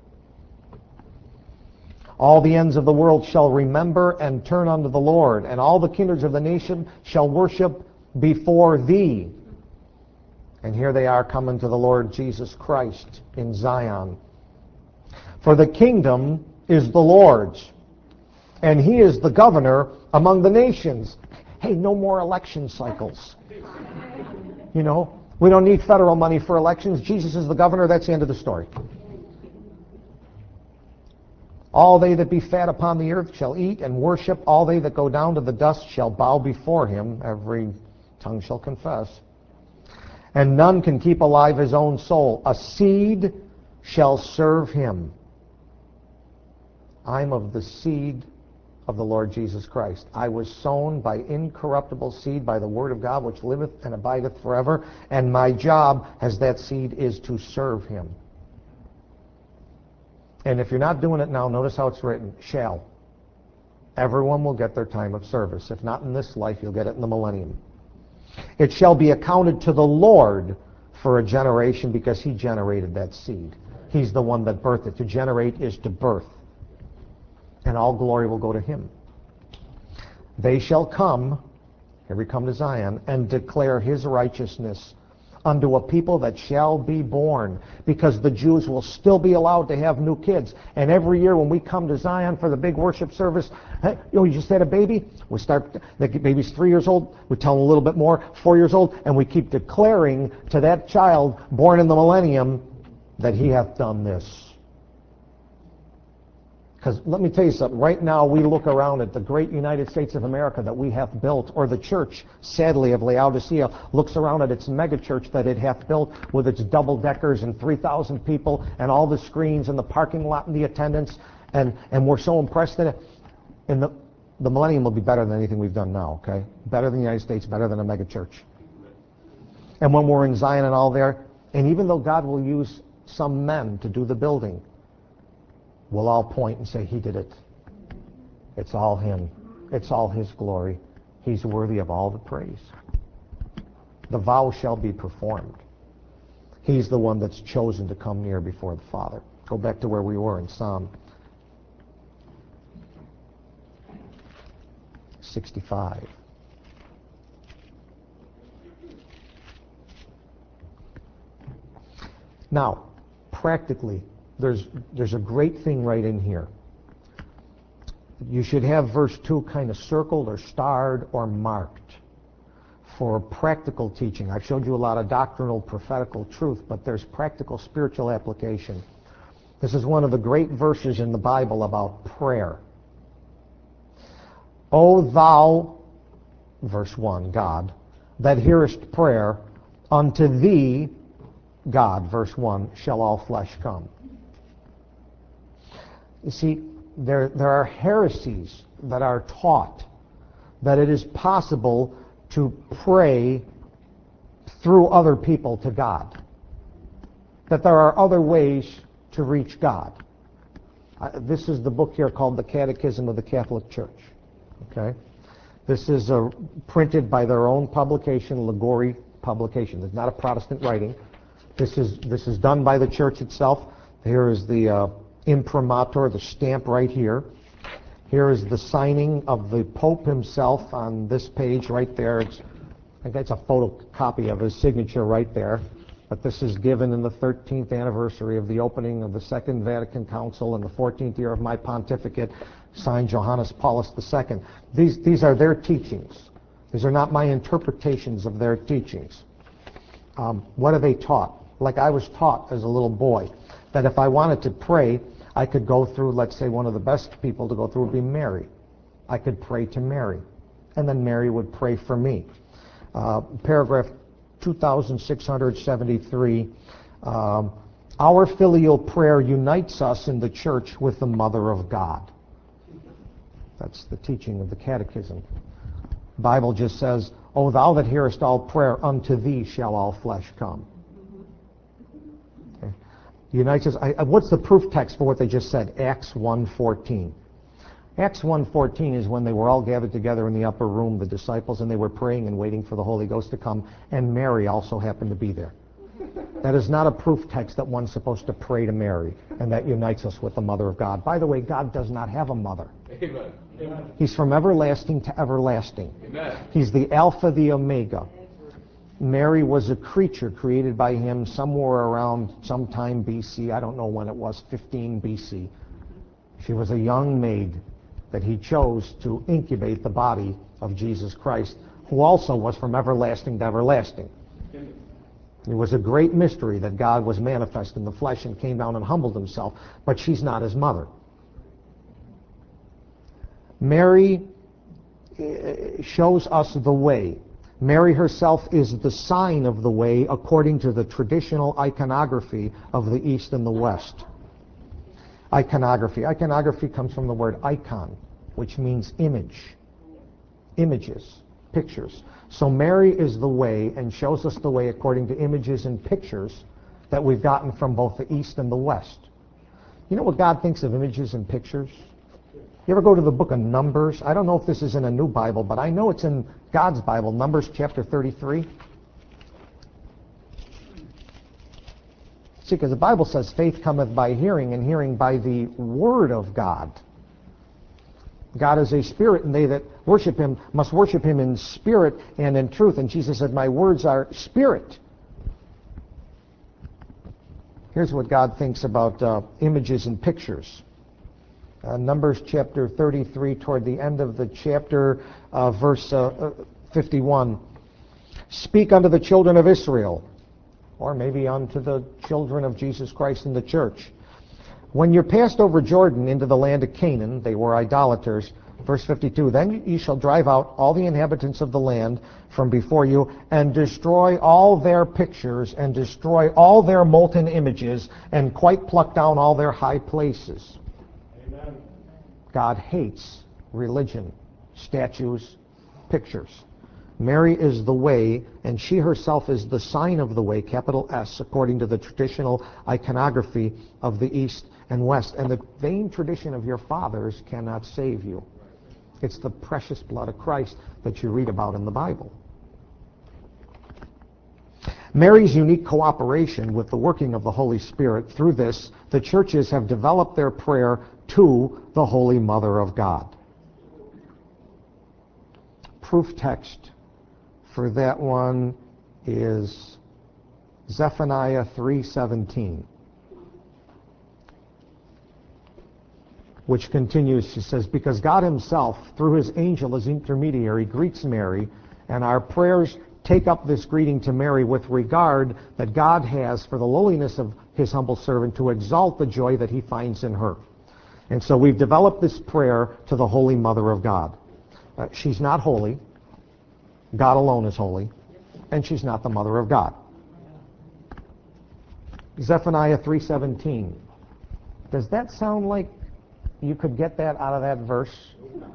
All the ends of the world shall remember and turn unto the Lord, and all the kindreds of the nation shall worship before thee. And here they are coming to the Lord Jesus Christ in Zion. For the kingdom is the Lord's, and he is the governor among the nations. Hey, no more election cycles. You know, we don't need federal money for elections. Jesus is the governor. That's the end of the story. All they that be fat upon the earth shall eat and worship. All they that go down to the dust shall bow before him. Every tongue shall confess. And none can keep alive his own soul. A seed shall serve him. I'm of the seed of the Lord Jesus Christ. I was sown by incorruptible seed, by the word of God, which liveth and abideth forever, and my job as that seed is to serve him. And if you're not doing it now, notice how it's written, shall. Everyone will get their time of service. If not in this life, you'll get it in the millennium. It shall be accounted to the Lord for a generation, because he generated that seed. He's the one that birthed it. To generate is to birth. And all glory will go to him. They shall come, here we come to Zion, and declare his righteousness unto a people that shall be born, because the Jews will still be allowed to have new kids. And every year when we come to Zion for the big worship service, hey, you know, you just had a baby, we start, the baby's three years old, we tell them a little bit more, four years old, and we keep declaring to that child born in the millennium that he hath done this. Because let me tell you something, right now we look around at the great United States of America that we have built, or the church, sadly, of Laodicea, looks around at its megachurch that it hath built with its double-deckers and three thousand people and all the screens and the parking lot and the attendance, and, and we're so impressed in it. And the, the millennium will be better than anything we've done now, okay? Better than the United States, better than a megachurch. And when we're in Zion and all there, and even though God will use some men to do the building, we'll all point and say, he did it. It's all him. It's all his glory. He's worthy of all the praise. The vow shall be performed. He's the one that's chosen to come near before the Father. Go back to where we were in Psalm sixty-five. Now, practically, There's, there's a great thing right in here. You should have verse two kind of circled or starred or marked for practical teaching. I've showed you a lot of doctrinal, prophetical truth, but there's practical spiritual application. This is one of the great verses in the Bible about prayer. O thou, verse one, God, that hearest prayer, unto thee, God, verse one, shall all flesh come. You see, there, there are heresies that are taught that it is possible to pray through other people to God, that there are other ways to reach God. Uh, this is the book here called the Catechism of the Catholic Church. Okay, this is uh, printed by their own publication, Ligori Publication. It's not a Protestant writing. This is this is done by the church itself. Here is the uh, imprimatur, the stamp right here. Here is the signing of the Pope himself on this page right there. It's, I think it's a photocopy of his signature right there. But this is given in the thirteenth anniversary of the opening of the Second Vatican Council and the fourteenth year of my pontificate, signed Johannes Paulus the Second. These, these are their teachings. These are not my interpretations of their teachings. Um, what are they taught? Like I was taught as a little boy, that if I wanted to pray, I could go through, let's say one of the best people to go through would be Mary. I could pray to Mary, and then Mary would pray for me. Uh, paragraph two thousand six hundred seventy-three, um, our filial prayer unites us in the church with the Mother of God. That's the teaching of the Catechism. The Bible just says, O thou that hearest all prayer, unto thee shall all flesh come. Okay. Unites us. I, what's the proof text for what they just said? Acts one fourteen. Acts one fourteen is when they were all gathered together in the upper room, the disciples, and they were praying and waiting for the Holy Ghost to come, and Mary also happened to be there. That is not a proof text that one's supposed to pray to Mary, and that unites us with the Mother of God. By the way, God does not have a mother. Amen. Amen. He's from everlasting to everlasting. Amen. He's the Alpha, the Omega. Mary was a creature created by him somewhere around sometime B C. I don't know when it was, fifteen B C. She was a young maid that he chose to incubate the body of Jesus Christ, who also was from everlasting to everlasting. It was a great mystery that God was manifest in the flesh and came down and humbled himself, but she's not his mother. Mary shows us the way. Mary herself is the sign of the way according to the traditional iconography of the East and the West. Iconography. Iconography comes from the word icon, which means image. Images, pictures. So Mary is the way and shows us the way according to images and pictures that we've gotten from both the East and the West. You know what God thinks of images and pictures? You ever go to the book of Numbers? I don't know if this is in a new Bible, but I know it's in God's Bible, Numbers chapter thirty-three. See, because the Bible says faith cometh by hearing, and hearing by the word of God. God is a spirit, and they that worship him must worship him in spirit and in truth. And Jesus said, my words are spirit. Here's what God thinks about uh, images and pictures. Uh, Numbers chapter thirty-three, toward the end of the chapter, uh, verse uh, fifty-one. Speak unto the children of Israel, or maybe unto the children of Jesus Christ in the church. When you're passed over Jordan into the land of Canaan, they were idolaters. Verse fifty-two, then you shall drive out all the inhabitants of the land from before you, and destroy all their pictures, and destroy all their molten images, and quite pluck down all their high places. Amen. God hates religion, statues, pictures. Mary is the way, and she herself is the sign of the way, capital S, according to the traditional iconography of the East and West. And the vain tradition of your fathers cannot save you. It's the precious blood of Christ that you read about in the Bible. Mary's unique cooperation with the working of the Holy Spirit, through this, the churches have developed their prayer to the Holy Mother of God. Proof text for that one is Zephaniah three seventeen, which continues, she says, because God himself, through his angel as intermediary, greets Mary, and our prayers take up this greeting to Mary with regard that God has for the lowliness of his humble servant, to exalt the joy that he finds in her. And so we've developed this prayer to the Holy Mother of God. Uh, she's not holy. God alone is holy. And she's not the Mother of God. Zephaniah three seventeen. Does that sound like you could get that out of that verse?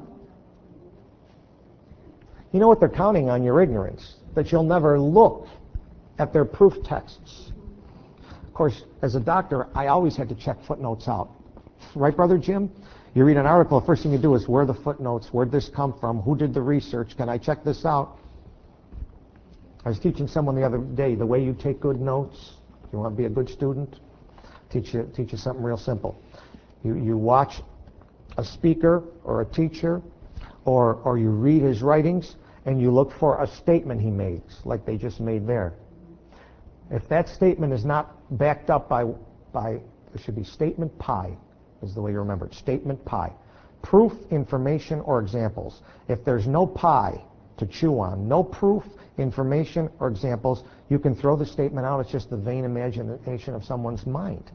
You know what they're counting on? Your ignorance. That you'll never look at their proof texts. Of course, as a doctor, I always had to check footnotes out. Right, Brother Jim? You read an article, the first thing you do is, where are the footnotes? Where'd this come from? Who did the research? Can I check this out? I was teaching someone the other day, the way you take good notes. You want to be a good student? Teach you, teach you something real simple. You, you watch a speaker or a teacher, or, or you read his writings, and you look for a statement he makes, like they just made there. If that statement is not backed up by, by there should be statement pi, is the way you remember it, statement pi. Proof, information, or examples. If there's no pi to chew on, no proof, information, or examples, you can throw the statement out. It's just the vain imagination of someone's mind.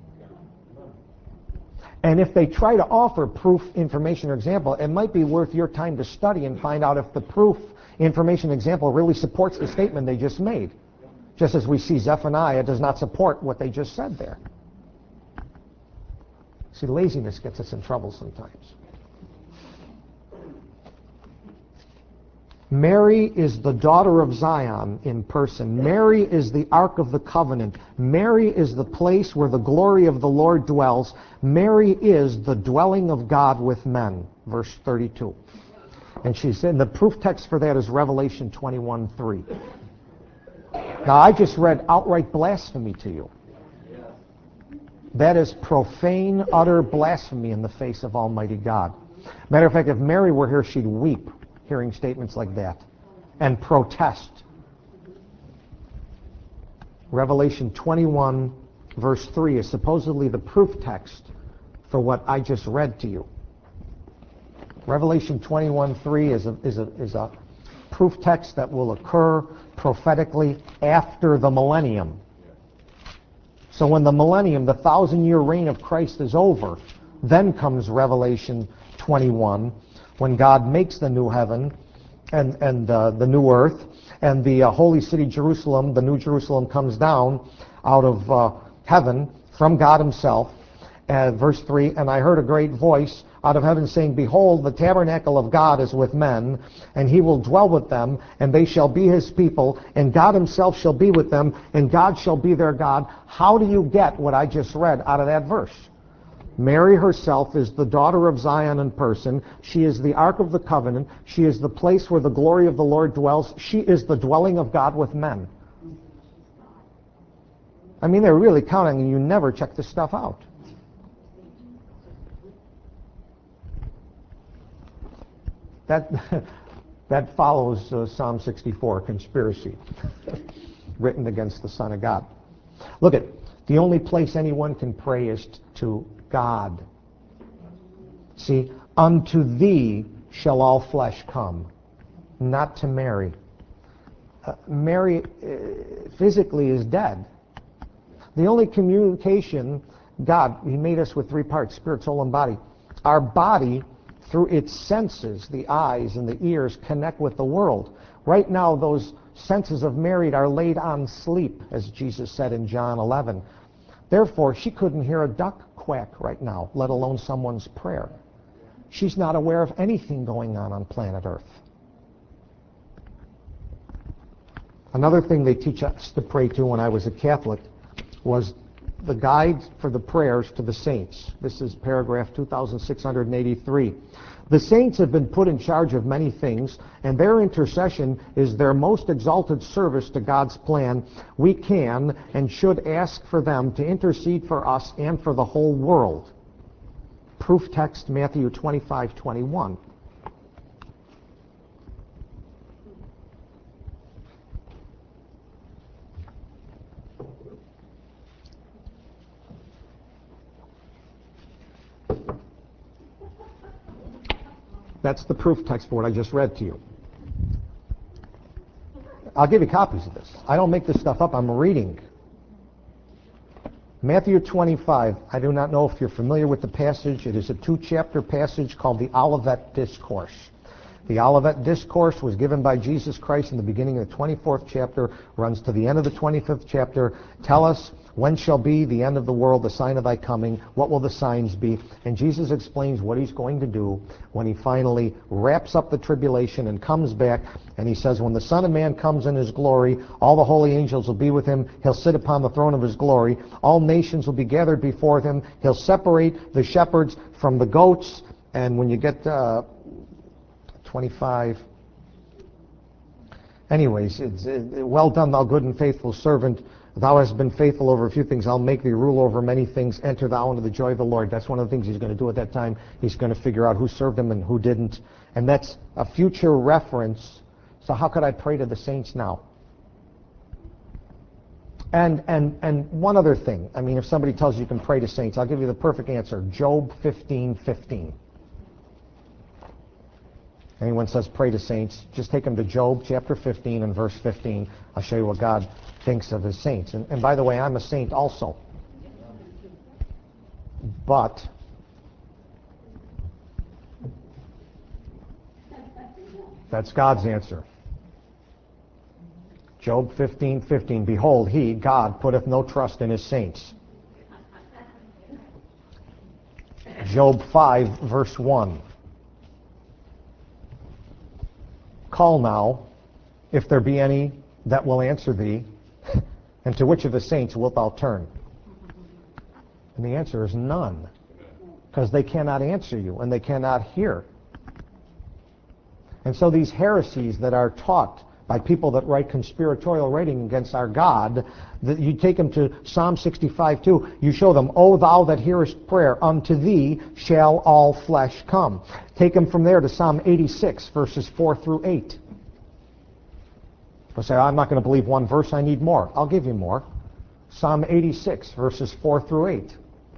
And if they try to offer proof, information, or example, it might be worth your time to study and find out if the proof, information, example really supports the statement they just made. Just as we see Zephaniah does not support what they just said there. See, laziness gets us in trouble sometimes. Mary is the daughter of Zion in person. Mary is the Ark of the Covenant. Mary is the place where the glory of the Lord dwells. Mary is the dwelling of God with men. Verse thirty-two. And she said, and the proof text for that is Revelation twenty-one three. Now, I just read outright blasphemy to you. That is profane, utter blasphemy in the face of Almighty God. Matter of fact, if Mary were here, she'd weep hearing statements like that and protest. Revelation twenty-one verse three is supposedly the proof text for what I just read to you. Revelation twenty-one three is a, is a, is a proof text that will occur prophetically after the millennium. So when the millennium, the thousand-year reign of Christ is over, then comes Revelation twenty-one, when God makes the new heaven and, and uh, the new earth, and the uh, holy city Jerusalem, the new Jerusalem, comes down out of uh, heaven from God himself. Uh, verse three, and I heard a great voice out of heaven, saying, Behold, the tabernacle of God is with men, and he will dwell with them, and they shall be his people, and God himself shall be with them, and God shall be their God. How do you get what I just read out of that verse? Mary herself is the daughter of Zion in person. She is the Ark of the Covenant. She is the place where the glory of the Lord dwells. She is the dwelling of God with men. I mean, they're really counting, and you never check this stuff out. That, that follows uh, Psalm sixty-four, conspiracy, written against the Son of God. Look at, the only place anyone can pray is t- to God. See, unto thee shall all flesh come, not to Mary. Uh, Mary uh, physically is dead. The only communication, God, he made us with three parts, spirit, soul, and body. Our body, through its senses, the eyes and the ears, connect with the world. Right now, those senses of Mary are laid on sleep, as Jesus said in John eleven. Therefore, she couldn't hear a duck quack right now, let alone someone's prayer. She's not aware of anything going on on planet Earth. Another thing they teach us to pray to when I was a Catholic was the guide for the prayers to the saints. This is paragraph two thousand six hundred eighty-three. The saints have been put in charge of many things, and their intercession is their most exalted service to God's plan. We can and should ask for them to intercede for us and for the whole world. Proof text, Matthew twenty-five twenty-one. That's the proof text for what I just read to you. I'll give you copies of this. I don't make this stuff up. I'm reading. Matthew twenty-five. I do not know if you're familiar with the passage. It is a two-chapter passage called the Olivet Discourse. The Olivet Discourse was given by Jesus Christ in the beginning of the twenty-fourth chapter, runs to the end of the twenty-fifth chapter. Tell us, when shall be the end of the world, the sign of thy coming? What will the signs be? And Jesus explains what he's going to do when he finally wraps up the tribulation and comes back. And he says, when the Son of Man comes in his glory, all the holy angels will be with him. He'll sit upon the throne of his glory. All nations will be gathered before him. He'll separate the shepherds from the goats. And when you get uh, twenty-five... Anyways, it's, it, well done, thou good and faithful servant. Thou hast been faithful over a few things. I'll make thee rule over many things. Enter thou into the joy of the Lord. That's one of the things he's going to do at that time. He's going to figure out who served him and who didn't. And that's a future reference. So how could I pray to the saints now? And and and one other thing. I mean, if somebody tells you you can pray to saints, I'll give you the perfect answer. Job fifteen fifteen. Anyone says pray to saints, just take them to Job chapter fifteen and verse fifteen. I'll show you what God thinks of his saints. And, and by the way, I'm a saint also. But that's God's answer. Job fifteen fifteen. Behold, he, God, putteth no trust in his saints. Job five, verse one. Call now, if there be any that will answer thee, and to which of the saints wilt thou turn? And the answer is none, because they cannot answer you, and they cannot hear. And so these heresies that are taught by people that write conspiratorial writing against our God, that you take them to Psalm sixty-five two, you show them, O thou that hearest prayer, unto thee shall all flesh come. Take them from there to Psalm eighty-six, verses four through eight. They'll say, I'm not going to believe one verse, I need more. I'll give you more. Psalm eighty-six, verses four through eight.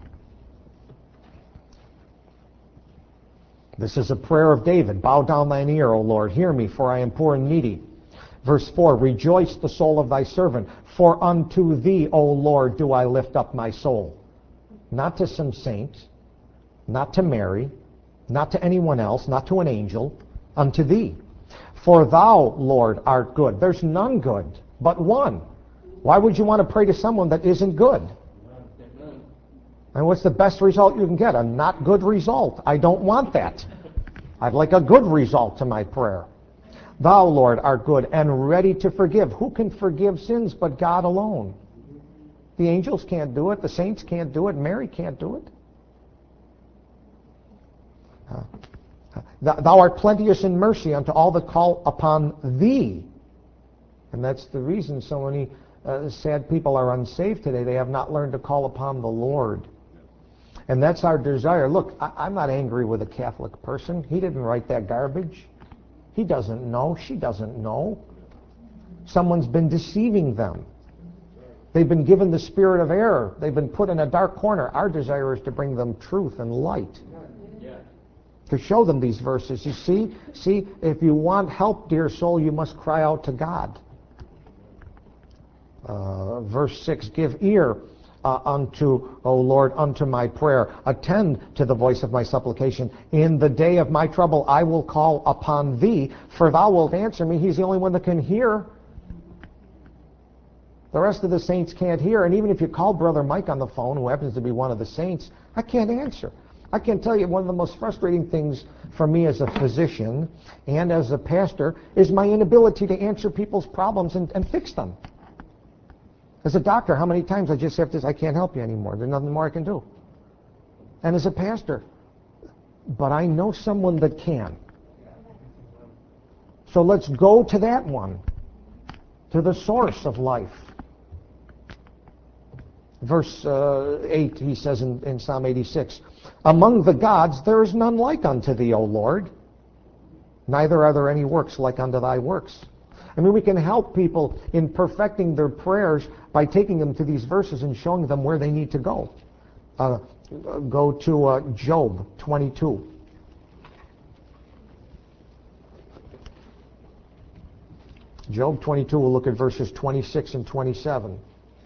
This is a prayer of David. Bow down thine ear, O Lord, hear me, for I am poor and needy. Verse four, rejoice the soul of thy servant, for unto thee, O Lord, do I lift up my soul. Not to some saint, not to Mary, not to anyone else, not to an angel, unto thee. For thou, Lord, art good. There's none good, but one. Why would you want to pray to someone that isn't good? And what's the best result you can get? A not good result. I don't want that. I'd like a good result to my prayer. Thou, Lord, art good and ready to forgive. Who can forgive sins but God alone? The angels can't do it. The saints can't do it. Mary can't do it. Uh, Thou art plenteous in mercy unto all that call upon Thee. And that's the reason so many uh, sad people are unsaved today. They have not learned to call upon the Lord. And that's our desire. Look, I, I'm not angry with a Catholic person. He didn't write that garbage. He doesn't know. She doesn't know. Someone's been deceiving them. They've been given the spirit of error. They've been put in a dark corner. Our desire is to bring them truth and light. Yeah. To show them these verses. You see, see, if you want help, dear soul, you must cry out to God. Uh, verse six, give ear uh, unto, O Lord, unto my prayer. Attend to the voice of my supplication. In the day of my trouble, I will call upon Thee, for Thou wilt answer me. He's the only one that can hear. The rest of the saints can't hear. And even if you call Brother Mike on the phone, who happens to be one of the saints, I can't answer. I can tell you one of the most frustrating things for me as a physician and as a pastor is my inability to answer people's problems and, and fix them. As a doctor, how many times I just have this, I can't help you anymore. There's nothing more I can do. And as a pastor, but I know someone that can. So let's go to that one, to the source of life. Verse uh, eight, he says in, in Psalm eighty-six, among the gods there is none like unto Thee, O Lord, neither are there any works like unto Thy works. I mean, we can help people in perfecting their prayers by taking them to these verses and showing them where they need to go. Uh, go to uh, Job twenty-two. Job twenty-two, we'll look at verses twenty-six and twenty-seven.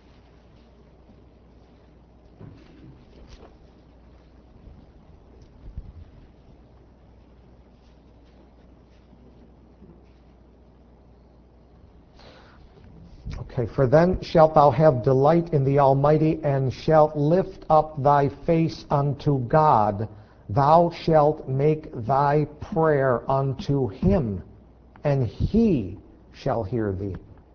Okay, for then shalt thou have delight in the Almighty, and shalt lift up thy face unto God. Thou shalt make thy prayer unto Him, and He shall hear thee.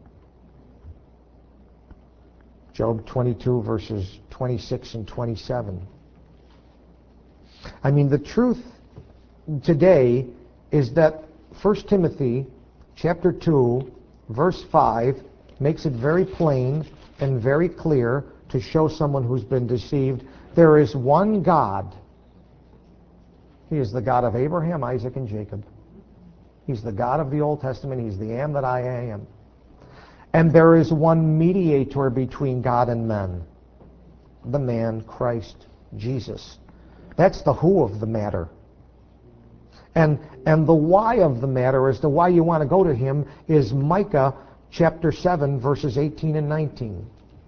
Job twenty-two, verses twenty-six and twenty-seven. I mean, the truth today is that First Timothy chapter two, verse five, makes it very plain and very clear to show someone who's been deceived. There is one God. He is the God of Abraham, Isaac, and Jacob. He's the God of the Old Testament. He's the Am that I am. And there is one mediator between God and men, the man Christ Jesus. That's the who of the matter. And, and the why of the matter as to why you want to go to Him is Micah chapter seven, verses eighteen and nineteen.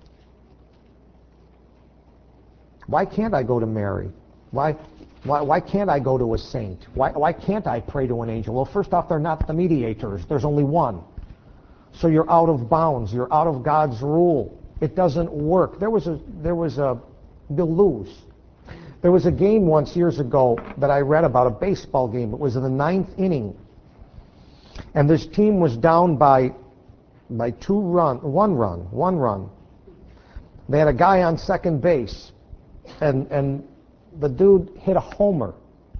Why can't I go to Mary? Why, why, why can't I go to a saint? Why, why can't I pray to an angel? Well, first off, they're not the mediators. There's only one. So you're out of bounds. You're out of God's rule. It doesn't work. There was a, there was a, you'll lose. There was a game once years ago that I read about, a baseball game. It was in the ninth inning. And this team was down by by two run, one run, one run. They had a guy on second base, and and the dude hit a homer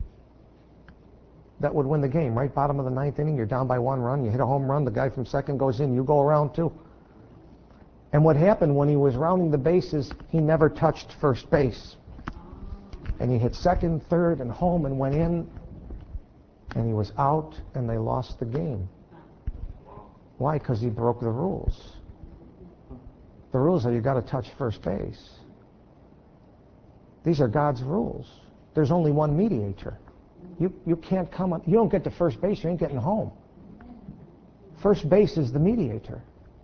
that would win the game. Right, bottom of the ninth inning, you're down by one run, you hit a home run, the guy from second goes in, you go around too. And what happened when he was rounding the bases, he never touched first base. And he hit second, third, and home and went in, and he was out, and they lost the game. Why? Because he broke the rules. The rules are you got to touch first base. These are God's rules. There's only one mediator. You you can't come on. You don't get to first base. You ain't getting home. First base is the mediator.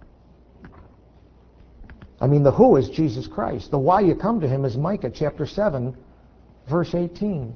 I mean, the who is Jesus Christ. The why you come to Him is Micah chapter seven, verse eighteen.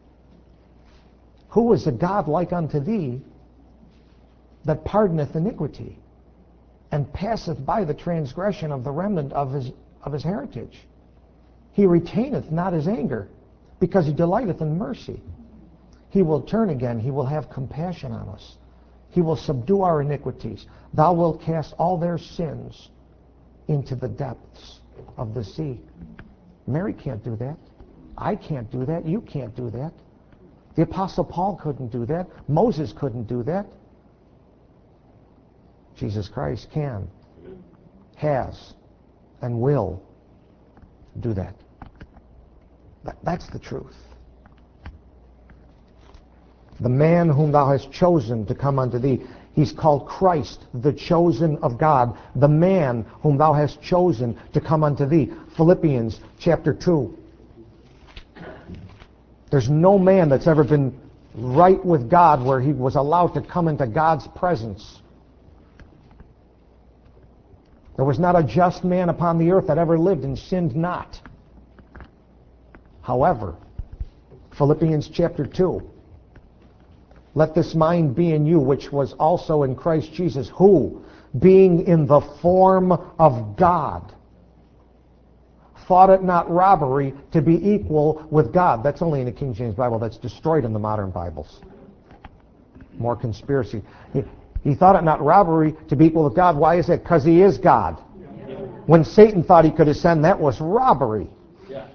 Who is a God like unto Thee, that pardoneth iniquity, and passeth by the transgression of the remnant of his of his heritage? He retaineth not his anger, because he delighteth in mercy. He will turn again. He will have compassion on us. He will subdue our iniquities. Thou wilt cast all their sins into the depths of the sea. Mary can't do that. I can't do that. You can't do that. The Apostle Paul couldn't do that. Moses couldn't do that. Jesus Christ can, has, and will do that. That that's the truth. The man whom thou hast chosen to come unto thee, he's called Christ, the chosen of God. The man whom thou hast chosen to come unto thee. Philippians chapter two. There's no man that's ever been right with God where he was allowed to come into God's presence. There was not a just man upon the earth that ever lived and sinned not. However, Philippians chapter two, let this mind be in you, which was also in Christ Jesus, who, being in the form of God, thought it not robbery to be equal with God. That's only in the King James Bible. That's destroyed in the modern Bibles. More conspiracy. He, he thought it not robbery to be equal with God. Why is that? Because he is God. Yeah. When Satan thought he could ascend, that was robbery. Yeah.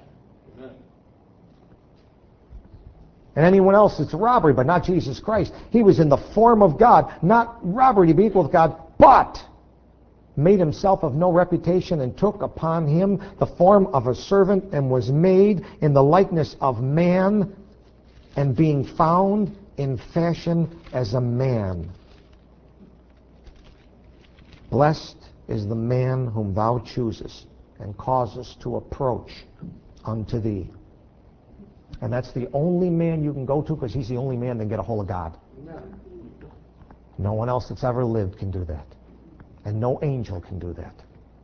And anyone else, it's robbery, but not Jesus Christ. He was in the form of God, not robbery to be equal with God, but made himself of no reputation, and took upon him the form of a servant, and was made in the likeness of man, and being found in fashion as a man. Blessed is the man whom thou choosest, and causest to approach unto thee. And that's the only man you can go to, because he's the only man that can get a hold of God. No one else that's ever lived can do that. And no angel can do that.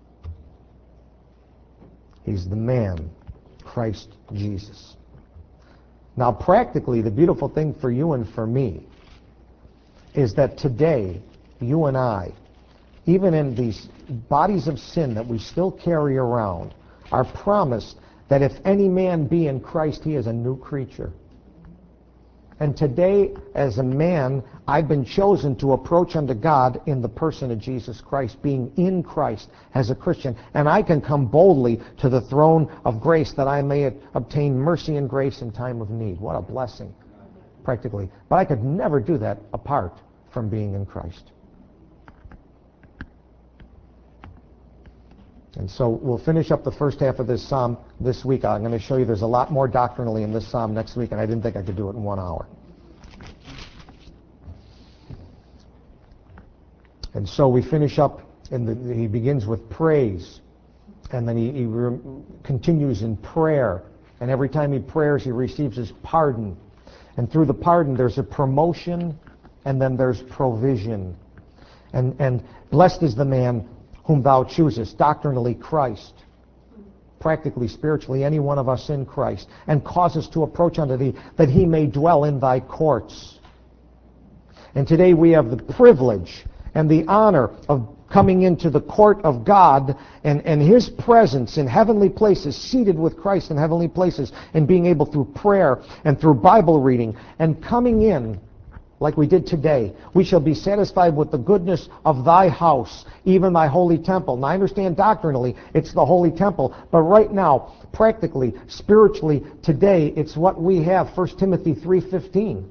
He's the man, Christ Jesus. Now, practically, the beautiful thing for you and for me is that today, you and I, even in these bodies of sin that we still carry around, are promised that if any man be in Christ, he is a new creature. And today, as a man, I've been chosen to approach unto God in the person of Jesus Christ, being in Christ as a Christian. And I can come boldly to the throne of grace that I may obtain mercy and grace in time of need. What a blessing, practically. But I could never do that apart from being in Christ. And so we'll finish up the first half of this psalm this week. I'm going to show you there's a lot more doctrinally in this psalm next week, and I didn't think I could do it in one hour. And so we finish up, and he begins with praise, and then he, he re- continues in prayer. And every time he prayers, he receives his pardon. And through the pardon, there's a promotion, and then there's provision. And, and blessed is the man whom thou choosest, doctrinally Christ, practically, spiritually, any one of us in Christ, and cause us to approach unto thee, that he may dwell in thy courts. And today we have the privilege and the honor of coming into the court of God and, and his presence in heavenly places, seated with Christ in heavenly places, and being able through prayer and through Bible reading and coming in like we did today. We shall be satisfied with the goodness of thy house, even thy holy temple. Now I understand doctrinally it's the holy temple, but right now, practically, spiritually, today, it's what we have, First Timothy three fifteen.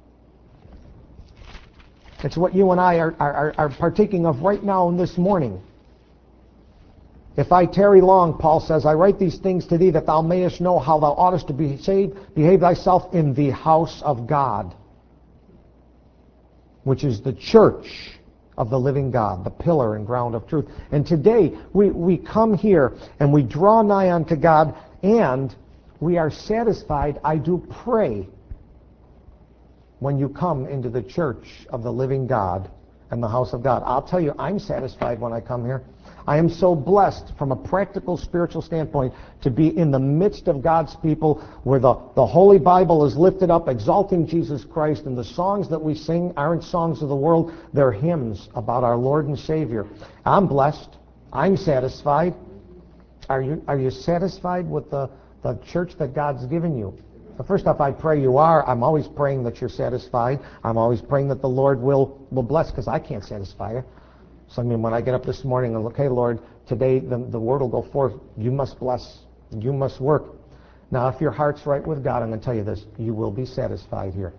It's what you and I are, are, are partaking of right now and this morning. If I tarry long, Paul says, I write these things to thee that thou mayest know how thou oughtest to behave, behave thyself in the house of God, which is the church of the living God, the pillar and ground of truth. And today, we, we come here and we draw nigh unto God, and we are satisfied, I do pray, when you come into the church of the living God and the house of God. I'll tell you, I'm satisfied when I come here. I am so blessed from a practical spiritual standpoint to be in the midst of God's people, where the, the Holy Bible is lifted up, exalting Jesus Christ, and the songs that we sing aren't songs of the world, they're hymns about our Lord and Savior. I'm blessed. I'm satisfied. Are you, are you satisfied with the, the church that God's given you? Well, first off, I pray you are. I'm always praying that you're satisfied. I'm always praying that the Lord will, will bless, because I can't satisfy you. So I mean, when I get up this morning and look, okay, Lord, today the, the word will go forth. You must bless. You must work. Now, if your heart's right with God, I'm going to tell you this. You will be satisfied here.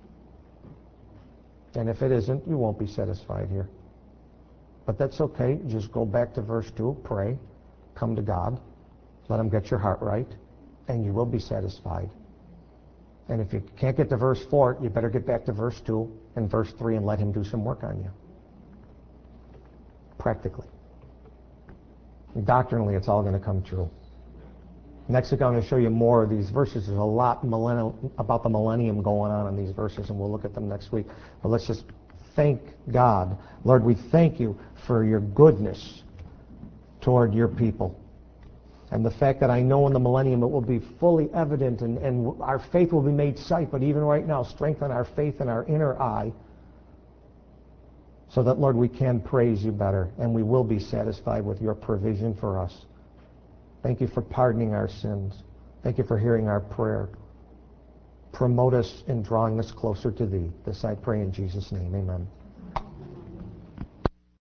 And if it isn't, you won't be satisfied here. But that's okay. Just go back to verse two. Pray. Come to God. Let Him get your heart right. And you will be satisfied. And if you can't get to verse four, you better get back to verse two and verse three and let Him do some work on you. Practically. And doctrinally, it's all going to come true. Next week, I'm going to show you more of these verses. There's a lot millennial, about the millennium going on in these verses, and we'll look at them next week. But let's just thank God. Lord, we thank you for your goodness toward your people. And the fact that I know in the millennium it will be fully evident, and, and our faith will be made sight, but even right now, strengthen our faith in our inner eye, so that, Lord, we can praise you better, and we will be satisfied with your provision for us. Thank you for pardoning our sins. Thank you for hearing our prayer. Promote us in drawing us closer to thee. This I pray in Jesus' name. Amen.